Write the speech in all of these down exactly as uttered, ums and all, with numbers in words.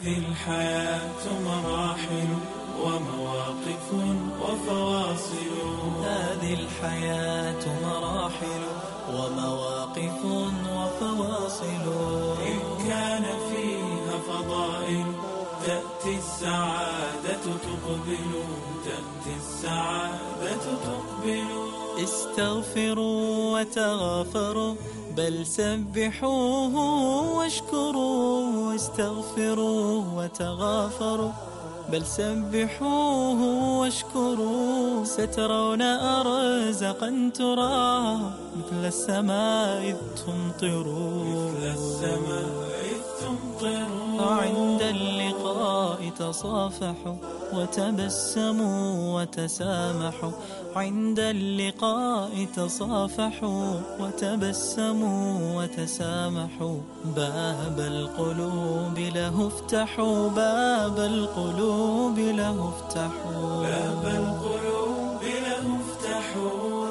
هذه الحياة مراحل ومواقف وفواصل هذه الحياة مراحل ومواقف وفواصل إن كان فيها فضائل تأتي السعادة تقبل تأتي السعادة تقبل استغفروا وتغافروا بل سبحوه واشكروا استغفروا وتغافروا بل سبحوه واشكروا سترون أرزقا ترى مثل السماء إذ تمطر مثل السماء إذ تمطر عند اللقاء تصافحوا وتبسموا وتسامحوا عند اللقاء تصافحوا وتبسموا وتسامحوا باب القلوب له افتحوا باب القلوب له افتحوا باب القلوب له افتحوا.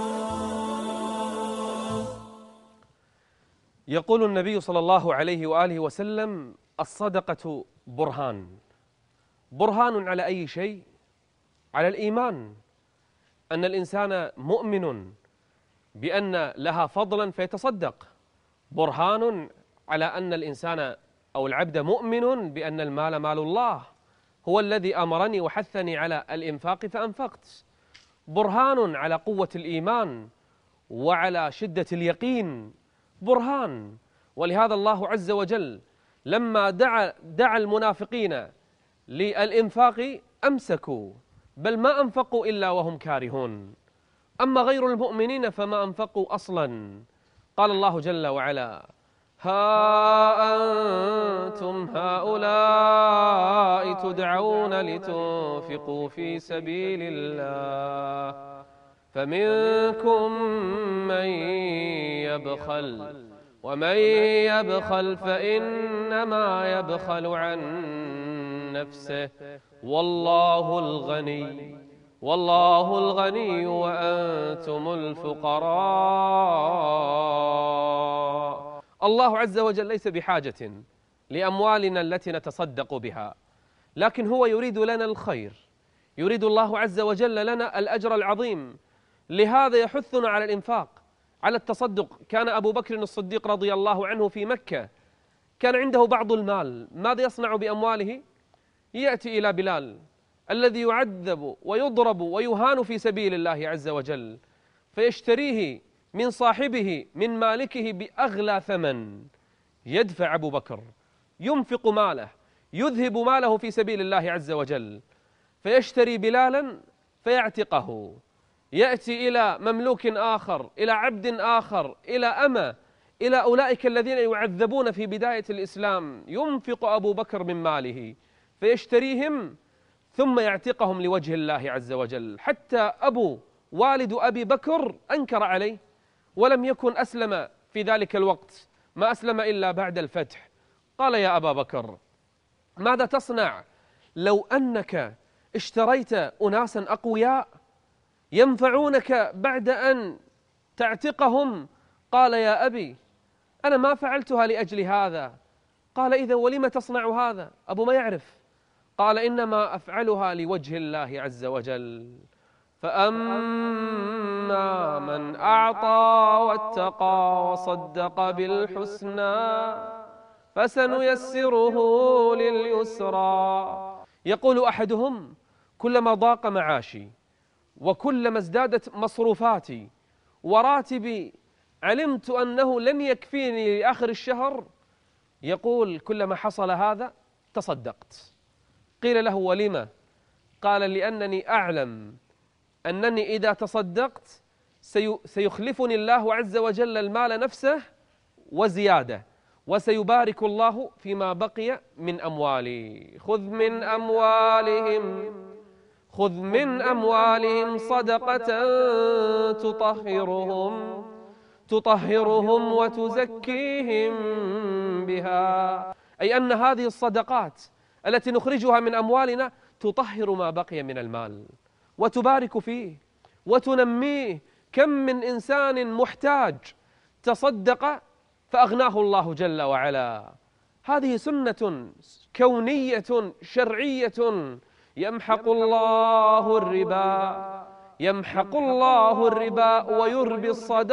يقول النبي صلى الله عليه وآله وسلم: الصدقة برهان. برهان على أي شيء؟ على الإيمان، أن الإنسان مؤمن بأن لها فضلا فيتصدق. برهان على أن الإنسان أو العبد مؤمن بأن المال مال الله، هو الذي أمرني وحثني على الإنفاق فأنفقت. برهان على قوة الإيمان وعلى شدة اليقين. برهان. ولهذا الله عز وجل لما دعا دعا المنافقين للإنفاق أمسكوا، بل ما أنفقوا إلا وهم كارهون. أما غير المؤمنين فما أنفقوا أصلا. قال الله جل وعلا: ها أنتم هؤلاء تدعون لتنفقوا في سبيل الله فمنكم من يبخل ومن يبخل فإنما يبخل عن نفسه والله الغني والله الغني وأنتم الفقراء. الله عز وجل ليس بحاجة لأموالنا التي نتصدق بها، لكن هو يريد لنا الخير، يريد الله عز وجل لنا الأجر العظيم. لهذا يحثنا على الإنفاق، على التصدق. كان أبو بكر الصديق رضي الله عنه في مكة، كان عنده بعض المال، ماذا يصنع بأمواله؟ يأتي إلى بلال الذي يعذب ويضرب ويهان في سبيل الله عز وجل، فيشتريه من صاحبه من مالكه بأغلى ثمن. يدفع أبو بكر، ينفق ماله، يذهب ماله في سبيل الله عز وجل، فيشتري بلالا فيعتقه. يأتي إلى مملوك آخر، إلى عبد آخر، إلى أمة، إلى أولئك الذين يعذبون في بداية الإسلام. ينفق أبو بكر من ماله فيشتريهم ثم يعتقهم لوجه الله عز وجل، حتى أبو والد أبي بكر أنكر عليه ولم يكن أسلم في ذلك الوقت، ما أسلم إلا بعد الفتح. قال: يا أبا بكر، ماذا تصنع لو أنك اشتريت أناسا أقوياء ينفعونك بعد أن تعتقهم؟ قال: يا أبي، أنا ما فعلتها لأجل هذا. قال: إذا ولم تصنع هذا؟ أبو ما يعرف. قال: إنما أفعلها لوجه الله عز وجل. فأما من أعطى واتقى وصدق بالحسنى فسنيسره لليسرى. يقول أحدهم: كلما ضاق معاشي وكلما ازدادت مصروفاتي وراتبي علمت أنه لن يكفيني لآخر الشهر، يقول كلما حصل هذا تصدقت. قيل له: ولم؟ قال: لأنني أعلم أنني إذا تصدقت سيخلفني الله عز وجل المال نفسه وزيادة، وسيبارك الله فيما بقي من أموالي. خذ من أموالهم خذ من أموالهم صدقة تطهرهم تطهرهم وتزكيهم بها. أي أن هذه الصدقات التي نخرجها من أموالنا تطهر ما بقي من المال وتبارك فيه وتنميه. كم من إنسان محتاج تصدق فأغناه الله جل وعلا. هذه سنة كونية شرعية. يمحق الله الربا يمحق الله الربا ويربي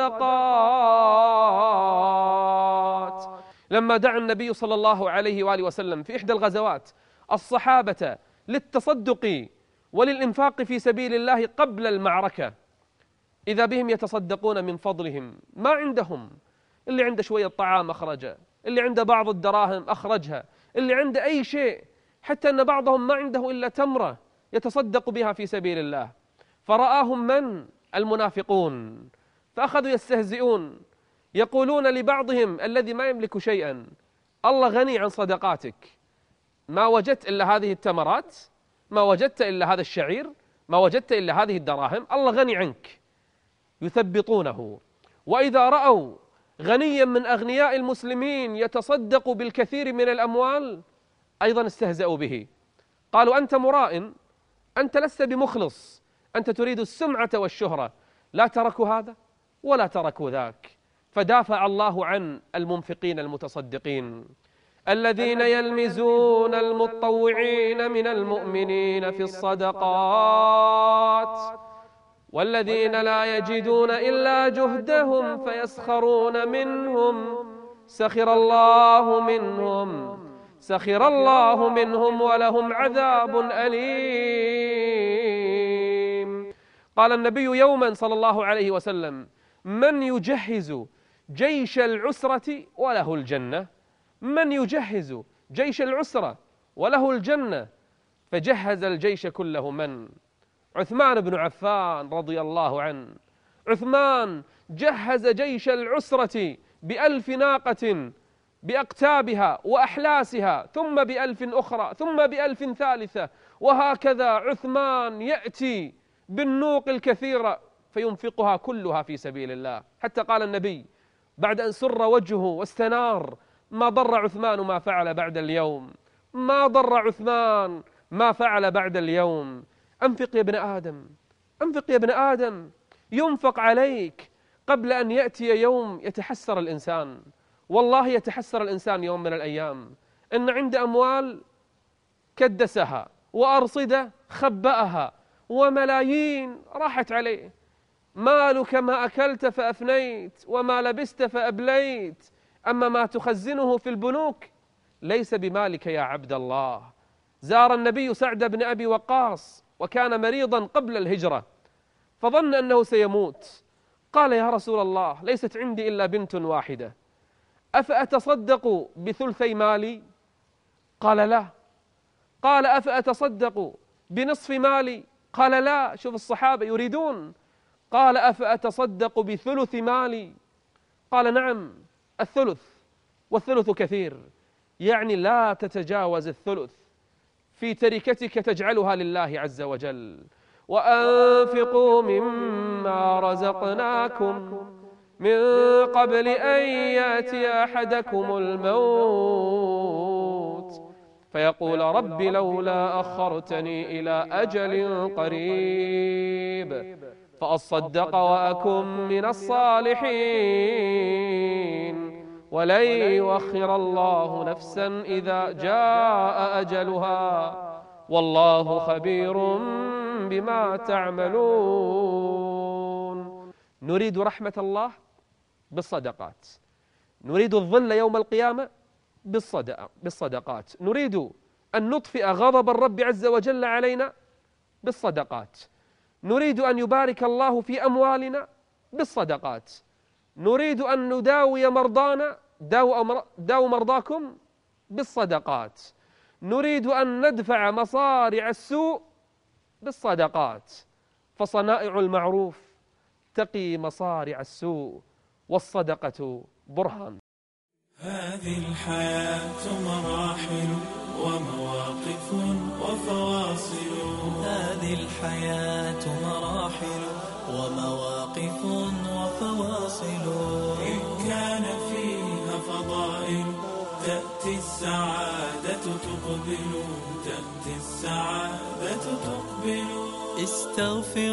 الصدقات. لما دعا النبي صلى الله عليه وآله وسلم في إحدى الغزوات الصحابة للتصدق وللإنفاق في سبيل الله قبل المعركة، إذا بهم يتصدقون من فضلهم، ما عندهم، اللي عنده شوية طعام أخرجه، اللي عنده بعض الدراهم أخرجها، اللي عنده أي شيء، حتى أن بعضهم ما عنده إلا تمرة يتصدق بها في سبيل الله. فرآهم من؟ المنافقون، فأخذوا يستهزئون، يقولون لبعضهم الذي ما يملك شيئا: الله غني عن صدقاتك، ما وجدت إلا هذه التمرات، ما وجدت إلا هذا الشعير، ما وجدت إلا هذه الدراهم، الله غني عنك. يثبطونه. وإذا رأوا غنيا من أغنياء المسلمين يتصدق بالكثير من الأموال أيضا استهزأوا به، قالوا: أنت مراء، أنت لست بمخلص، أنت تريد السمعة والشهرة. لا تركوا هذا ولا تركوا ذاك، فدافع الله عن المنفقين المتصدقين: الذين يلمزون المتطوعين من المؤمنين في الصدقات والذين لا يجدون إلا جهدهم فيسخرون منهم سخر الله منهم سخر الله منهم ولهم عذاب أليم. قال النبي يوما صلى الله عليه وسلم: من يجهز جيش العسرة وله الجنة؟ من يجهز جيش العسرة وله الجنة؟ فجهز الجيش كله من؟ عثمان بن عفان رضي الله عنه. عثمان جهز جيش العسرة بألف ناقة بأقتابها وأحلاسها، ثم بألف أخرى، ثم بألف ثالثة، وهكذا عثمان يأتي بالنوق الكثيرة فينفقها كلها في سبيل الله، حتى قال النبي بعد أن سر وجهه واستنار: ما ضر عثمان ما فعل بعد اليوم، ما ضر عثمان ما فعل بعد اليوم. أنفق يا ابن آدم، أنفق يا ابن آدم، ينفق عليك قبل أن يأتي يوم يتحسر الإنسان. والله يتحسر الإنسان يوم من الأيام إن عند أموال كدسها وأرصدة خبأها وملايين راحت عليه. مالك ما أكلت فأفنيت وما لبست فأبليت، أما ما تخزنه في البنوك ليس بمالك يا عبد الله. زار النبي سعد بن أبي وقاص وكان مريضا قبل الهجرة، فظن أنه سيموت. قال: يا رسول الله، ليست عندي إلا بنت واحدة، أفأتصدق بثلثي مالي؟ قال: لا. قال: أفأتصدق بنصف مالي؟ قال: لا. شوف الصحابة يريدون. قال: أفأتصدق بثلث مالي؟ قال: نعم، الثلث، والثلث كثير، يعني لا تتجاوز الثلث في تركتك تجعلها لله عز وجل. وأنفقوا مما رزقناكم من قبل أن يأتي أحدكم الموت فيقول: رب لولا أخرتني إلى أجل قريب فأصدق وأكن من الصالحين ولن يؤخر الله نفسا إذا جاء أجلها والله خبير بما تعملون. نريد رحمة الله بالصدقات، نريد الظل يوم القيامة بالصدقات، نريد أن نطفئ غضب الرب عز وجل علينا بالصدقات، نريد أن يبارك الله في أموالنا بالصدقات، نريد أن نداوي مرضانا، داو مرضاكم بالصدقات، نريد أن ندفع مصارع السوء بالصدقات، فصنائع المعروف تقي مصارع السوء والصدقة برهان. هذه الحياة مراحل ومواقف وفواصل، هذه الحياة مراحل ومواقف وفواصل، إن كان فيها فضائل تأتي السعادة تقبل، تأتي السعادة تقبل.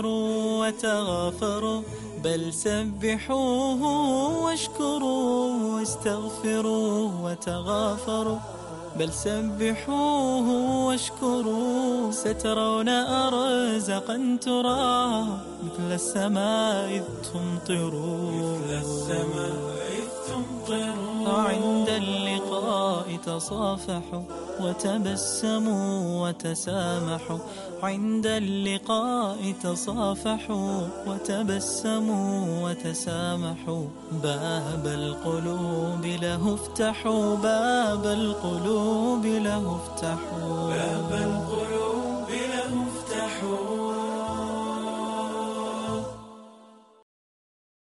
استغفروا وتغافروا بل سبحوه واشكروا واستغفروا وتغافروا، بل سبحوه واشكروا. سترون أرزقا ترى مثل السماء إذ تمطروا، مثل السماء إذ تمطروا. عند اللقاء تصافحوا وتبسموا وتسامحوا، عند اللقاء تصافحوا وتبسموا وتسامحوا. باب القلوب له افتحوا، باب القلوب له افتحوا، باب القلوب له افتحوا.